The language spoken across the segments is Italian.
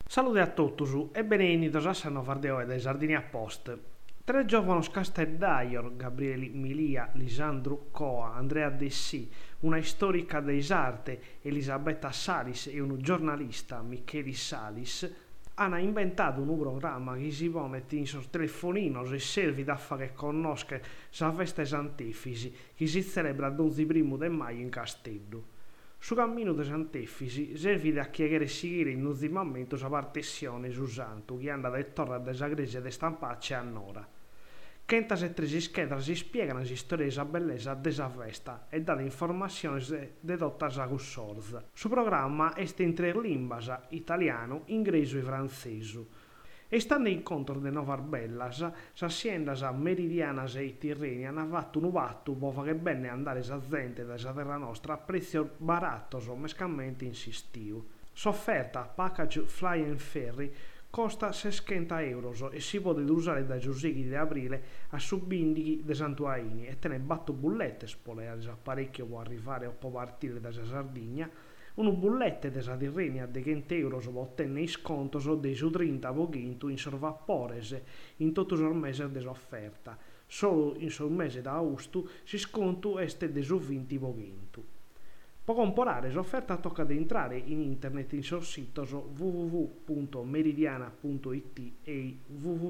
Salute a tutti e benvenuti a questa nuova video da Sardinia Post. Tre giovani castellaior, Gabriele Milia, Lisandro Coa, Andrea Dessì, una storica dell'arte, Elisabetta Salis e un giornalista, Michele Salis, hanno inventato un programma che si mette in sul telefonino e serve da fare conoscere la festa Sant'Efisi che si celebra l'11 di maggio in Castello. Su cammino de Sant'Efisi serve a chiedere e seguire innuzimamente la partecione su santo che anda dal torre della Grecia de Stampacce a Nora. Quentas e tre schedras si spiegano la storia e la bellezza della festa e danno informazioni dedotte a cussorza. Su programma è in tre lingue, italiano, inglese e francese. E stando in incontro de Nova Arbellas, s'aziendas meridianas e tirrenia hanno fatto un patto per fare bene andare a gente della terra nostra a prezzo barato, mescamente insistiu. S'offerta package fly and ferry costa 60 euro e si può usare da Giusighi di aprile a Subindighi de Santuaini e te ne batto bullette spoleare l'apparecchio può arrivare o può partire da Sardegna. Una bulletta di Satirrenia di 20 euro può ottenere sconto dei su 30 poquinto in sorvappores in tutto il mese dell'offerta. Solo in sul mese d'agosto si sconto este di su 20 poquinto. Per comprare l'offerta tocca di entrare in internet in sul sito www.meridiana.it e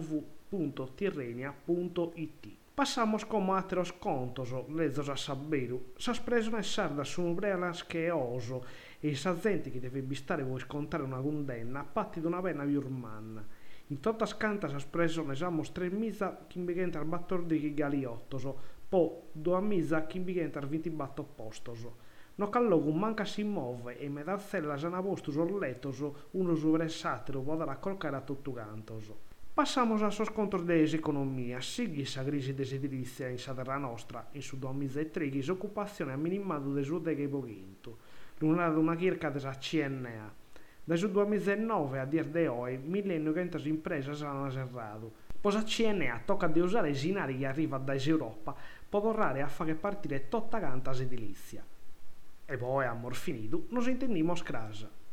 www.tirrenia.it. Passamos como altros contos, lesos a saberu. S'ha preso una sarda su un brelas che è oso e sa gente che deve bistare vuoi scontare una condanna a patti di una pena viurmanna. In tutta scanta s'ha preso nesamo 3 misa che invigenta al 14 galiottoso, poi 2 misa che invigenta al 20 batto oppostoso. No callogu manca si muove e medazzella s'hanno posto sul lettoso uno sovressatero può dare a colcare a tutto cantoso. Passamos a sos contos de economia, sigli sa crisi desedilizia in sa terra nostra, in su 2003 che disoccupazione ha minimato de su de poquinto, l'una una circa de sa CNA. Da su 2009 a dir de oggi 1900 imprese hanno serrato. Poi sa CNA tocca di usare i sinari che arriva da Europa per tornare a fare partire tutta canta edilizia. E poi, amor finito, nos intendimos crasa.